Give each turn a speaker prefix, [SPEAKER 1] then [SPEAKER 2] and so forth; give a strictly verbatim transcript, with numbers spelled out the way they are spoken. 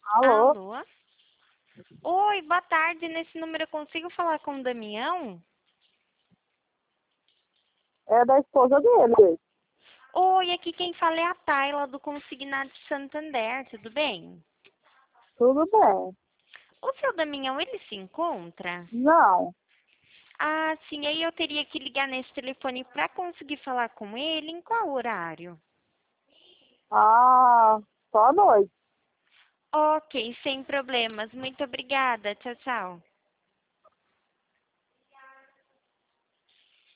[SPEAKER 1] Alô?
[SPEAKER 2] Alô? Oi, boa tarde. Nesse número eu consigo falar com o Damião?
[SPEAKER 1] É da esposa dele.
[SPEAKER 2] Oi, aqui quem fala é a Tayla do Consignado de Santander, tudo bem?
[SPEAKER 1] Tudo bem.
[SPEAKER 2] O seu Damião, ele se encontra?
[SPEAKER 1] Não.
[SPEAKER 2] Ah, sim, aí eu teria que ligar nesse telefone para conseguir falar com ele. Em qual horário?
[SPEAKER 1] Ah, só à noite.
[SPEAKER 2] Ok, sem problemas. Muito obrigada. Tchau, tchau.